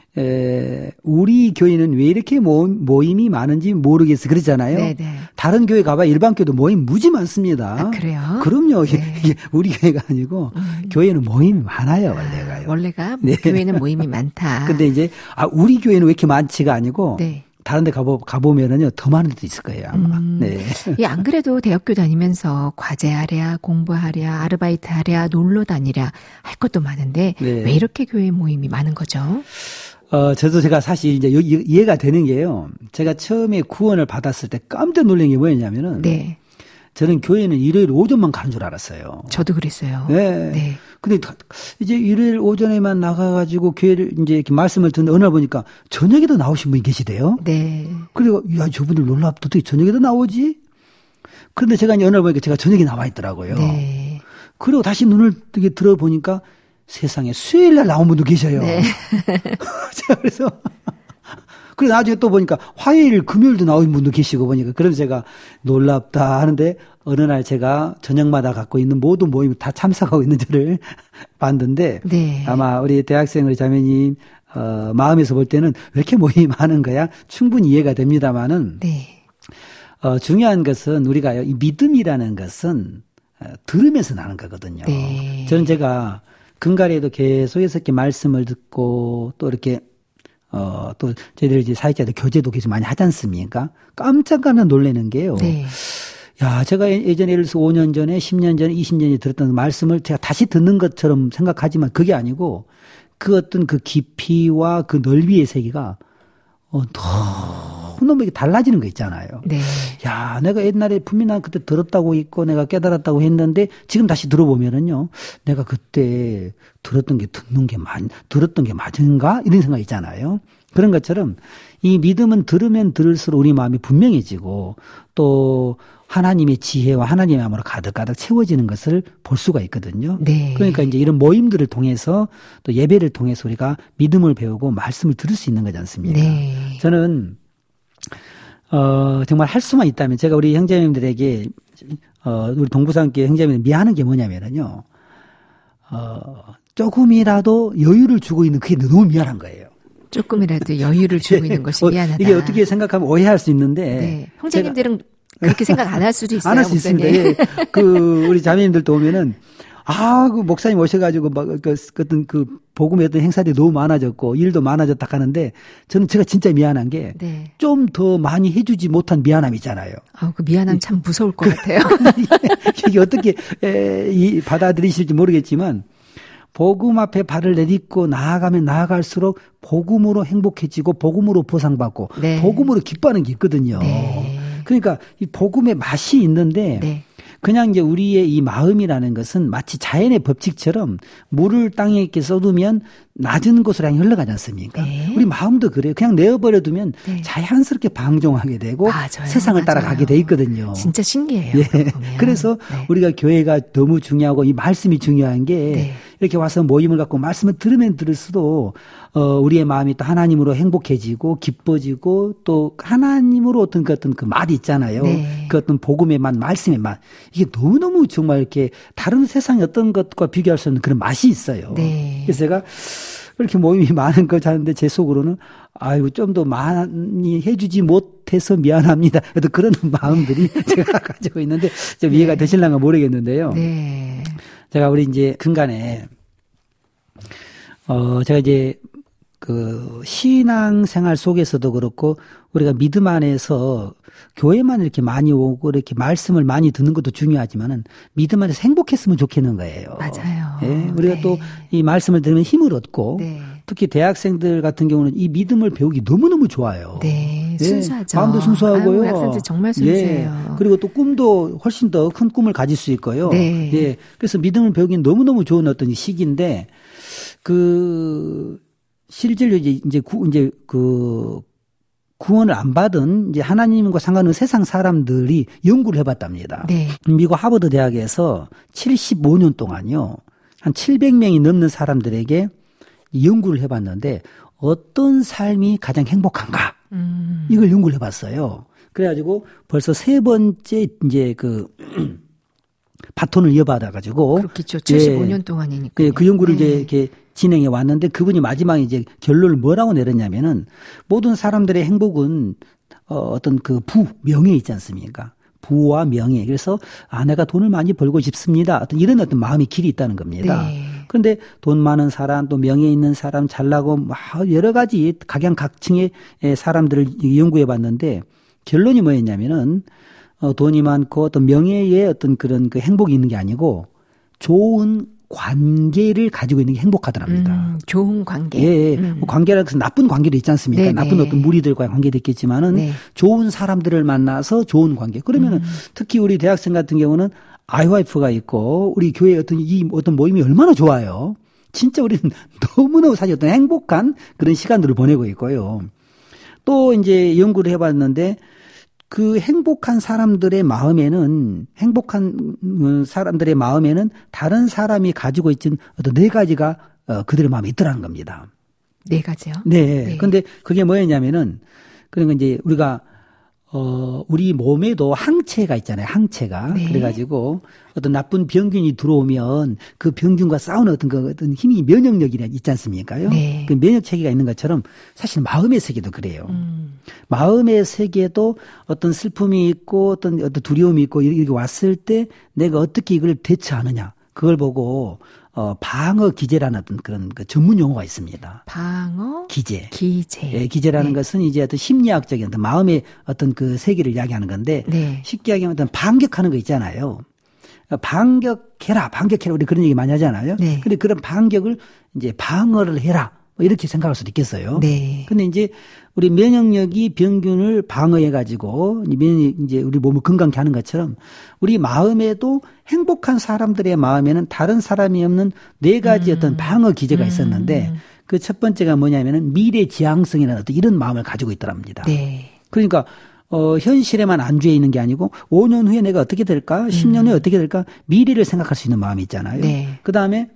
우리 교회는 왜 이렇게 모임이 많은지 모르겠어요. 그러잖아요. 네네. 다른 교회 가봐 일반 교회도 모임 무지 많습니다. 아, 그래요? 그럼요. 네. 이게 우리 교회가 아니고 교회는 모임이 많아요. 원래가요. 원래가 네. 교회는 모임이 많다. 근데 이제 우리 교회는 왜 이렇게 많지가 아니고 네. 다른 데 가보면은요 더 많은 데도 있을 거예요. 아마. 네. 안 그래도 대학교 다니면서 과제하랴, 공부하랴, 아르바이트 하랴, 놀러 다니랴 할 것도 많은데 네. 왜 이렇게 교회 모임이 많은 거죠? 제가 사실 이제 이해가 되는 게요. 제가 처음에 구원을 받았을 때 깜짝 놀란 게 뭐였냐면은. 네. 저는 교회는 일요일 오전만 가는 줄 알았어요. 저도 그랬어요. 네. 네. 근데 이제 일요일 오전에만 나가가지고 교회를 이제 이렇게 말씀을 듣는데 어느 날 보니까 저녁에도 나오신 분이 계시대요. 네. 그리고 야, 저분들 놀랍다. 어떻게 저녁에도 나오지? 그런데 제가 이제 어느 날 보니까 제가 저녁에 나와 있더라고요. 네. 그리고 다시 눈을 뜨게 들어보니까 세상에 수요일 날 나온 분도 계셔요. 네. 제가 그래서 그리고 나중에 또 보니까 화요일, 금요일도 나오는 분도 계시고 보니까 그래서 제가 놀랍다 하는데 어느 날 제가 저녁마다 갖고 있는 모든 모임을 다 참석하고 있는 저를 봤는데 네. 아마 우리 대학생 우리 자매님 마음에서 볼 때는 왜 이렇게 모임이 많은 거야? 충분히 이해가 됩니다만은 네. 중요한 것은 우리가 이 믿음이라는 것은 들으면서 나는 거거든요. 네. 저는 제가 근가리에도 계속해서 이렇게 말씀을 듣고 또 이렇게 또 저희들 이제 사역자들 교제도 계속 많이 하지 않습니까? 깜짝 놀라는 게요. 네. 야, 제가 예전에 예를 들어서 5년 전에, 10년 전에, 20년 전에 들었던 말씀을 제가 다시 듣는 것처럼 생각하지만 그게 아니고 그 어떤 그 깊이와 그 넓이의 세계가 너무 이게 달라지는 거 있잖아요. 네. 야, 내가 옛날에 분명히 난 그때 들었다고 있고 내가 깨달았다고 했는데 지금 다시 들어보면은요, 내가 그때 들었던 게 맞은가? 이런 생각이 있잖아요. 그런 것처럼 이 믿음은 들으면 들을수록 우리 마음이 분명해지고 또 하나님의 지혜와 하나님의 마음으로 가득가득 채워지는 것을 볼 수가 있거든요. 네. 그러니까 이제 이런 모임들을 통해서 또 예배를 통해서 우리가 믿음을 배우고 말씀을 들을 수 있는 거지 않습니까? 네. 저는 정말 할 수만 있다면 제가 우리 형제님들에게 우리 동부산교회 형제님들 미안한 게 뭐냐면은요. 조금이라도 여유를 주고 있는 그게 너무 미안한 거예요. 조금이라도 여유를 주고 있는 것이 미안하다. 이게 어떻게 생각하면 오해할 수 있는데. 네. 형제님들은 그렇게 생각 안 할 수도 있어요. 안 할 수 있습니다. 예. 우리 자매님들도 오면은, 그 목사님 오셔가지고, 어떤 복음의 어떤 행사들이 너무 많아졌고, 일도 많아졌다 하는데, 제가 진짜 미안한 게, 네. 좀 더 많이 해주지 못한 미안함 있잖아요. 그 미안함 참 무서울 것 같아요. 이게 어떻게, 받아들이실지 모르겠지만, 복음 앞에 발을 내딛고 나아가면 나아갈수록 복음으로 행복해지고, 복음으로 보상받고, 네. 복음으로 기뻐하는 게 있거든요. 네. 그러니까 이 복음의 맛이 있는데 네. 그냥 이제 우리의 이 마음이라는 것은 마치 자연의 법칙처럼 물을 땅에 이렇게 쏟으면 낮은 곳으로 향해 흘러가지 않습니까? 네. 우리 마음도 그래요. 그냥 내어버려 두면 네. 자연스럽게 방종하게 되고 맞아요. 세상을 맞아요. 따라가게 돼 있거든요. 진짜 신기해요. 예. 보면. 그래서 네. 우리가 교회가 너무 중요하고 이 말씀이 중요한 게 네. 이렇게 와서 모임을 갖고 말씀을 들으면 들을수록 우리의 마음이 또 하나님으로 행복해지고 기뻐지고 또 하나님으로 어떤 그 맛이 있잖아요. 네. 그 어떤 복음의 맛, 말씀의 맛. 이게 너무너무 정말 이렇게 다른 세상의 어떤 것과 비교할 수 없는 그런 맛이 있어요. 네. 그래서 제가 이렇게 모임이 많은 걸 하는데 제 속으로는 좀 더 많이 해주지 못해서 미안합니다. 그래도 그런 마음들이 제가 가지고 있는데 좀 이해가 되실랑가 모르겠는데요. 네. 제가 우리 이제 근간에 제가 이제 그 신앙생활 속에서도 그렇고 우리가 믿음 안에서 교회만 이렇게 많이 오고 이렇게 말씀을 많이 듣는 것도 중요하지만은 믿음 안에서 행복했으면 좋겠는 거예요. 맞아요. 예, 우리가 네. 또 이 말씀을 들으면 힘을 얻고 네. 특히 대학생들 같은 경우는 이 믿음을 배우기 너무너무 좋아요. 네, 예, 순수하죠. 마음도 순수하고요. 아유, 약사님 정말 순수해요. 예, 그리고 또 꿈도 훨씬 더 큰 꿈을 가질 수 있고요. 네. 예, 그래서 믿음을 배우기는 너무너무 좋은 어떤 시기인데 실제로 이제 구원을 안 받은 이제 하나님과 상관없는 세상 사람들이 연구를 해봤답니다. 네. 미국 하버드 대학에서 75년 동안요, 한 700명이 넘는 사람들에게 연구를 해봤는데 어떤 삶이 가장 행복한가? 이걸 연구를 해봤어요. 그래가지고 벌써 세 번째 이제 바톤을 이어받아가지고. 그렇겠죠. 75년 동안이니까. 그 연구를 이제 이렇게 진행해 왔는데 그분이 마지막에 이제 결론을 뭐라고 내렸냐면은 모든 사람들의 행복은 어떤 명예 있지 않습니까? 부와 명예. 그래서 내가 돈을 많이 벌고 싶습니다. 이런 어떤 마음의 길이 있다는 겁니다. 네. 그런데 돈 많은 사람, 또 명예 있는 사람, 잘나고 여러 가지 각양각층의 사람들을 연구해 봤는데 결론이 뭐였냐면은 돈이 많고 어떤 명예의 어떤 그런 행복이 있는 게 아니고 좋은 관계를 가지고 있는 게 행복하더랍니다. 좋은 관계. 예, 관계라고 해서 나쁜 관계도 있지 않습니까? 네네. 나쁜 어떤 무리들과의 관계도 있겠지만은 네. 좋은 사람들을 만나서 좋은 관계. 그러면은 특히 우리 대학생 같은 경우는 아이와이프가 있고 우리 교회 어떤 모임이 얼마나 좋아요. 진짜 우리는 너무너무 사실 어떤 행복한 그런 시간들을 보내고 있고요. 또 이제 연구를 해봤는데 그 행복한 사람들의 마음에는 다른 사람이 가지고 있는 어떤 네 가지가 그들의 마음에 있더라는 겁니다. 네 가지요? 네. 네. 근데 그게 뭐였냐면은 그러니까 이제 우리가 우리 몸에도 항체가 있잖아요. 항체가. 네. 그래가지고 어떤 나쁜 병균이 들어오면 그 병균과 싸우는 어떤 힘이 면역력이 있지 않습니까요? 네. 그 면역 체계가 있는 것처럼 사실 마음의 세계도 그래요. 마음의 세계도 어떤 슬픔이 있고 어떤 두려움이 있고 이렇게 왔을 때 내가 어떻게 이걸 대처하느냐. 그걸 보고 방어 기제라는 어떤 그런 전문 용어가 있습니다. 방어 기제. 예, 기제라는 것은 이제 어떤 심리학적인 어떤 마음의 어떤 그 세계를 이야기하는 건데 네. 쉽게 이야기하면 어떤 반격하는 거 있잖아요. 반격해라. 우리 그런 얘기 많이 하잖아요. 네. 근데 그런 반격을 이제 방어를 해라. 이렇게 생각할 수도 있겠어요. 네. 근데 이제 우리 면역력이 병균을 방어해가지고 이제 우리 몸을 건강케 하는 것처럼 우리 마음에도 행복한 사람들의 마음에는 다른 사람이 없는 네 가지 어떤 방어 기제가 있었는데 그 첫 번째가 뭐냐면은 미래지향성이라는 어떤 이런 마음을 가지고 있더랍니다. 네. 그러니까 현실에만 안주해 있는 게 아니고 5년 후에 내가 어떻게 될까? 10년 후에 어떻게 될까? 미래를 생각할 수 있는 마음이 있잖아요. 네. 그다음에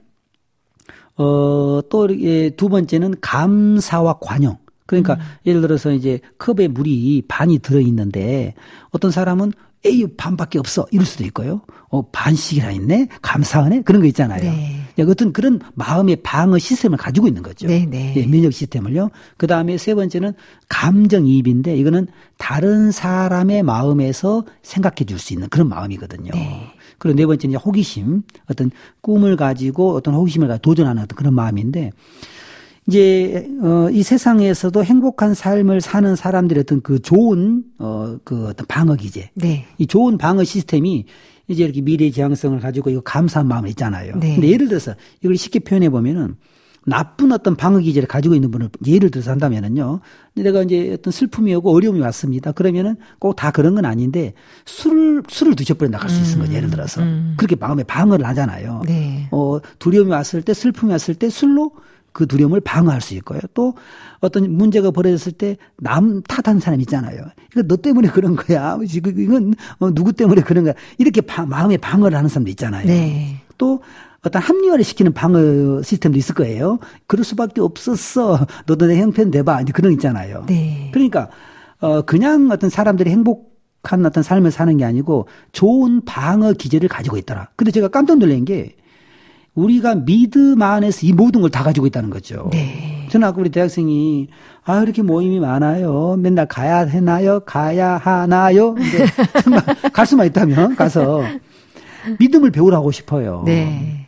또 두 번째는 감사와 관용. 그러니까 예를 들어서 이제 컵에 물이 반이 들어 있는데 어떤 사람은 에이 반밖에 없어 이럴 수도 있고요. 반씩이나 있네. 감사하네. 그런 거 있잖아요. 네. 어떤 그런 마음의 방어 시스템을 가지고 있는 거죠. 네, 네. 예, 면역 시스템을요. 그다음에 세 번째는 감정이입인데 이거는 다른 사람의 마음에서 생각해 줄 수 있는 그런 마음이거든요. 네. 그리고 네 번째는 호기심. 어떤 꿈을 가지고 어떤 호기심을 가지고 도전하는 어떤 그런 마음인데 이제 이 세상에서도 행복한 삶을 사는 사람들의 어떤 그 좋은 그 어떤 방어 기제. 네. 이 좋은 방어 시스템이 이제 이렇게 미래지향성을 가지고 이거 감사한 마음을 있잖아요. 네. 근데 예를 들어서 이걸 쉽게 표현해 보면은 나쁜 어떤 방어 기제를 가지고 있는 분을 예를 들어서 한다면은요. 내가 이제 어떤 슬픔이 오고 어려움이 왔습니다. 그러면은 꼭 다 그런 건 아닌데 술을 드셔버려 나갈 수 있는 거죠. 예를 들어서. 그렇게 마음에 방어를 하잖아요. 네. 두려움이 왔을 때 슬픔이 왔을 때 술로 그 두려움을 방어할 수 있고요. 또 어떤 문제가 벌어졌을 때 남 탓하는 사람 있잖아요. 이거 너 때문에 그런 거야. 이건 누구 때문에 그런 거야. 이렇게 마음에 방어를 하는 사람도 있잖아요. 네. 또 어떤 합리화를 시키는 방어 시스템도 있을 거예요. 그럴 수밖에 없었어. 너도 내 형편 내봐. 이제 그런 거 있잖아요. 네. 그러니까 그냥 어떤 사람들이 행복한 어떤 삶을 사는 게 아니고 좋은 방어 기제를 가지고 있더라. 근데 제가 깜짝 놀란 게 우리가 믿음 안에서 이 모든 걸 다 가지고 있다는 거죠. 네. 저는 아까 우리 대학생이 이렇게 모임이 많아요. 맨날 가야 하나요? 근데 정말 갈 수만 있다면 가서 믿음을 배우러 하고 싶어요. 네.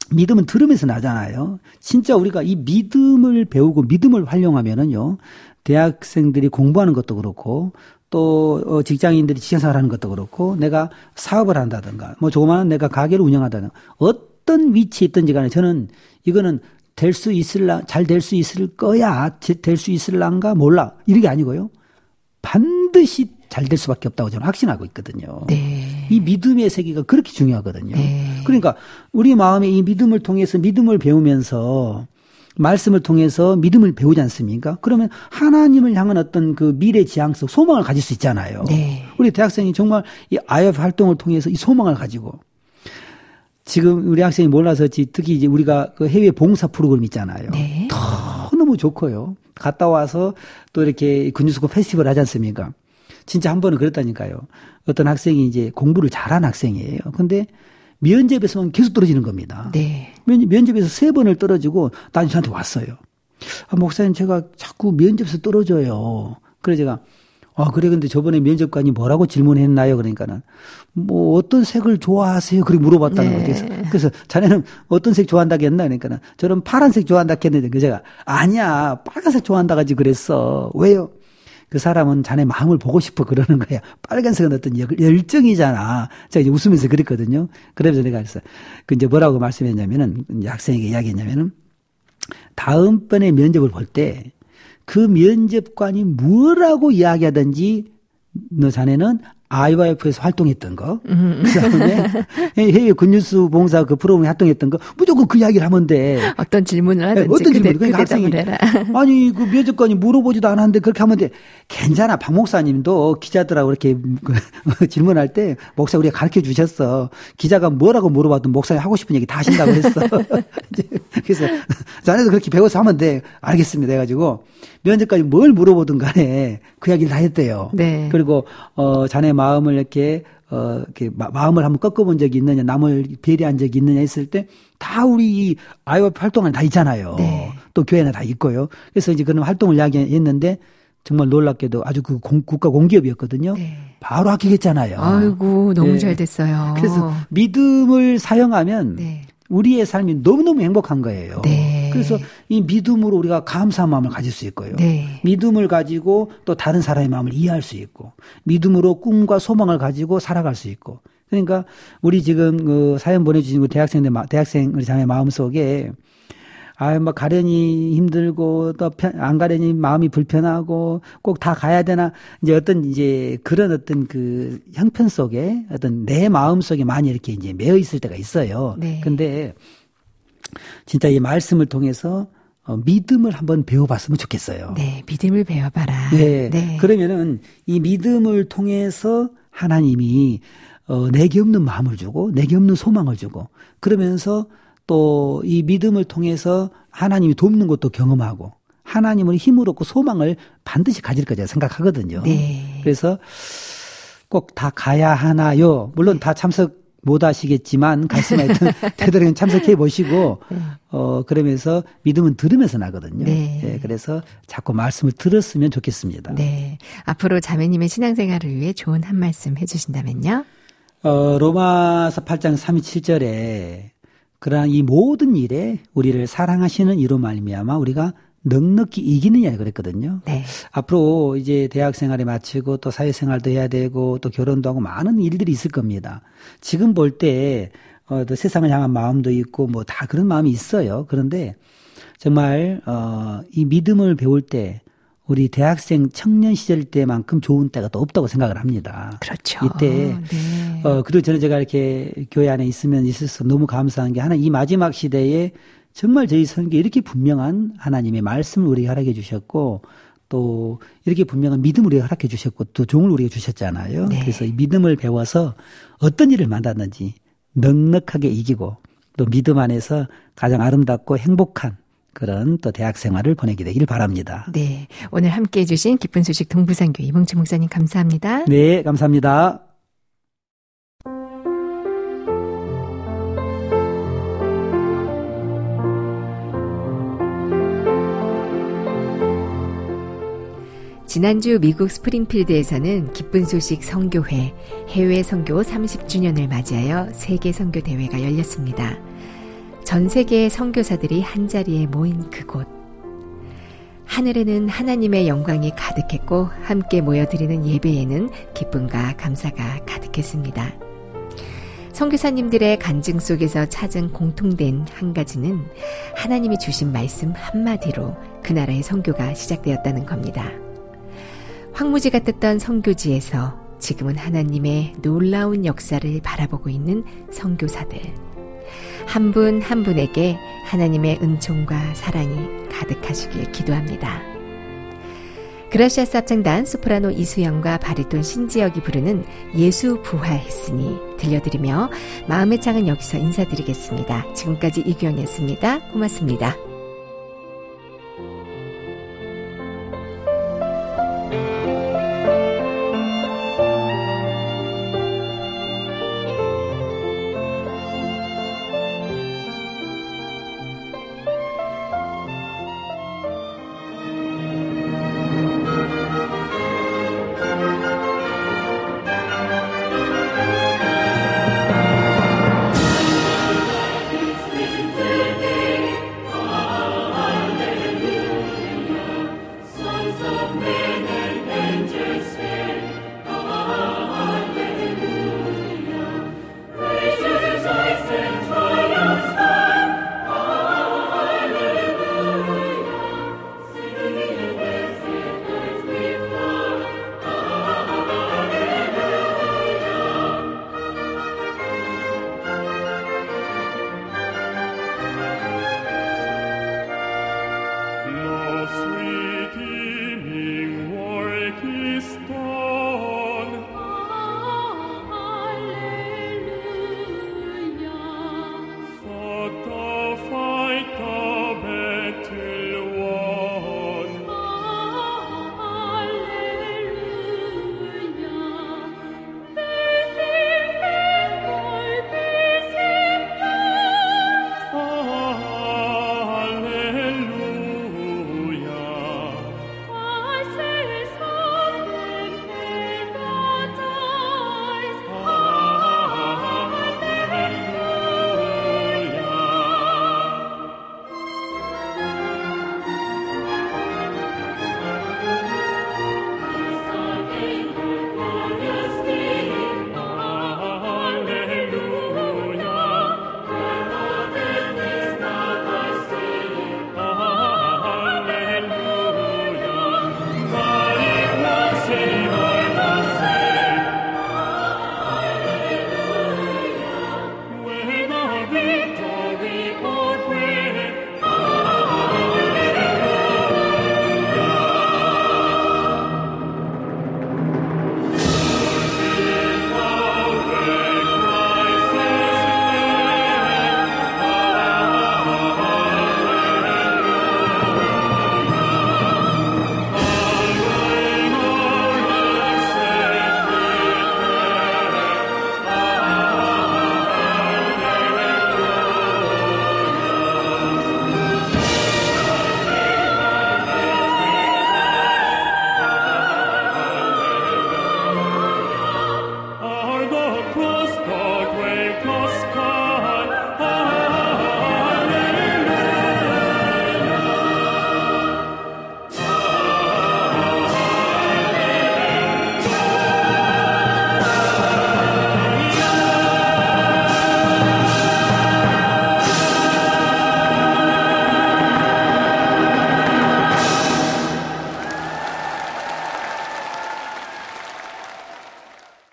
믿음은 들으면서 나잖아요. 진짜 우리가 이 믿음을 배우고 믿음을 활용하면은요, 대학생들이 공부하는 것도 그렇고, 또 직장인들이 직장생활 하는 것도 그렇고, 내가 사업을 한다든가, 뭐 조그마한 내가 가게를 운영하다든가, 어떤 위치에 있든지 간에 저는 이거는 될 수 있을라, 잘 될 수 있을 거야, 될 수 있을란가 몰라, 이런 게 아니고요. 반드시 잘 될 수밖에 없다고 저는 확신하고 있거든요. 네. 이 믿음의 세계가 그렇게 중요하거든요. 네. 그러니까 우리 마음에 이 믿음을 통해서 믿음을 배우면서 말씀을 통해서 믿음을 배우지 않습니까? 그러면 하나님을 향한 어떤 그 미래 지향성, 소망을 가질 수 있잖아요. 네. 우리 대학생이 정말 이 IF 활동을 통해서 이 소망을 가지고 지금 우리 학생이 몰라서 특히 이제 우리가 그 해외 봉사 프로그램 있잖아요. 네. 너무 좋고요. 갔다 와서 또 이렇게 근육스코 페스티벌 하지 않습니까? 진짜 한 번은 그랬다니까요. 어떤 학생이 이제 공부를 잘한 학생이에요. 근데 면접에서만 계속 떨어지는 겁니다. 네. 면접에서 3번을 떨어지고 나중에 저한테 왔어요. 목사님 제가 자꾸 면접에서 떨어져요. 그래서 제가 그래 근데 저번에 면접관이 뭐라고 질문했나요? 그러니까는 뭐 어떤 색을 좋아하세요? 그렇게 물어봤다는 거죠. 그래서 자네는 어떤 색 좋아한다고 했나? 그러니까는 저는 파란색 좋아한다고 했는데 그 제가 아니야 빨간색 좋아한다고 그랬어. 왜요? 그 사람은 자네 마음을 보고 싶어 그러는 거야. 빨간색은 어떤 열정이잖아. 제가 이제 웃으면서 그랬거든요. 그러면서 내가 그랬어. 그 이제 뭐라고 말씀했냐면은 학생에게 이야기했냐면은 다음번에 면접을 볼 때 그 면접관이 뭐라고 이야기하든지 너 자네는 IYF에서 활동했던 거, 그다음에 해외 굿뉴스 봉사 그 프로그램에 활동했던 거 무조건 그 이야기를 하면 돼. 어떤 질문을 하든지 어떤 질문? 그 대답을 해라. 아니 그 면접관이 물어보지도 않았는데 그렇게 하면 돼. 괜찮아. 박 목사님도 기자들하고 이렇게 질문할 때 목사 우리가 가르쳐 주셨어. 기자가 뭐라고 물어봐도 목사님 하고 싶은 얘기 다 하신다고 했어. 그래서 자네도 그렇게 배워서 하면 돼. 알겠습니다. 해가지고 면접관이 뭘 물어보든 간에 그 이야기를 다 했대요. 네. 그리고 자네 마음을 이렇게 마음을 한번 꺾어본 적이 있느냐, 남을 배려한 적이 있느냐 했을 때 다 우리 IYF 활동은 다 있잖아요. 네. 또 교회는 다 있고요. 그래서 이제 그런 활동을 이야기했는데 정말 놀랍게도 아주 그 국가 공기업이었거든요. 네. 바로 합격했잖아요. 아이고 너무 네. 잘 됐어요. 그래서 믿음을 사용하면 네. 우리의 삶이 너무너무 행복한 거예요. 네. 그래서 이 믿음으로 우리가 감사한 마음을 가질 수 있고요. 네. 믿음을 가지고 또 다른 사람의 마음을 이해할 수 있고 믿음으로 꿈과 소망을 가지고 살아갈 수 있고 그러니까 우리 지금 그 사연 보내주신 그 대학생 우리 자매 마음속에 뭐 가려니 힘들고 또 안 가려니 마음이 불편하고 꼭 다 가야 되나 이제 어떤 이제 그런 어떤 그 형편 속에 어떤 내 마음 속에 많이 이렇게 이제 매여 있을 때가 있어요. 네. 근데 진짜 이 말씀을 통해서 믿음을 한번 배워봤으면 좋겠어요. 네, 믿음을 배워봐라. 네. 네. 그러면은 이 믿음을 통해서 하나님이 내게 없는 마음을 주고 내게 없는 소망을 주고 그러면서 또 이 믿음을 통해서 하나님이 돕는 것도 경험하고 하나님을 힘을 얻고 소망을 반드시 가질 거라 생각하거든요. 네. 그래서 꼭 다 가야 하나요? 물론 다 참석 못 하시겠지만 말씀에 되도록 참석해 보시고 그러면서 믿음은 들으면서 나거든요. 네. 네, 그래서 자꾸 말씀을 들었으면 좋겠습니다. 네. 앞으로 자매님의 신앙생활을 위해 좋은 한 말씀 해주신다면요. 로마서 8장 37절에 그러나 이 모든 일에 우리를 사랑하시는 이로 말미암아 우리가 넉넉히 이기느냐 그랬거든요. 네. 앞으로 이제 대학 생활에 마치고 또 사회생활도 해야 되고 또 결혼도 하고 많은 일들이 있을 겁니다. 지금 볼 때 또 세상을 향한 마음도 있고 뭐 다 그런 마음이 있어요. 그런데 정말 이 믿음을 배울 때 우리 대학생 청년 시절 때만큼 좋은 때가 또 없다고 생각을 합니다. 그렇죠. 이때 네. 그리고 저는 제가 이렇게 교회 안에 있어서 너무 감사한 게 이 마지막 시대에 정말 저희 선교에 이렇게 분명한 하나님의 말씀을 우리에게 허락해 주셨고 또 이렇게 분명한 믿음을 우리에게 허락해 주셨고 또 종을 우리에게 주셨잖아요. 네. 그래서 이 믿음을 배워서 어떤 일을 만났는지 넉넉하게 이기고 또 믿음 안에서 가장 아름답고 행복한 그런 또 대학 생활을 보내게 되길 바랍니다. 네. 오늘 함께해 주신 기쁜 소식 동부산교회 이봉주 목사님 감사합니다. 네, 감사합니다. 지난주 미국 스프링필드에서는 기쁜 소식 선교회 해외 선교 30주년을 맞이하여 세계 선교 대회가 열렸습니다. 전 세계의 선교사들이 한자리에 모인 그곳. 하늘에는 하나님의 영광이 가득했고 함께 모여드리는 예배에는 기쁨과 감사가 가득했습니다. 선교사님들의 간증 속에서 찾은 공통된 한 가지는 하나님이 주신 말씀 한마디로 그 나라의 선교가 시작되었다는 겁니다. 황무지 같았던 선교지에서 지금은 하나님의 놀라운 역사를 바라보고 있는 선교사들. 한 분 한 분에게 하나님의 은총과 사랑이 가득하시길 기도합니다. 그라시아스 합창단 소프라노 이수영과 바리톤 신지혁이 부르는 예수 부활했으니 들려드리며 마음의 창은 여기서 인사드리겠습니다. 지금까지 이규영이었습니다. 고맙습니다.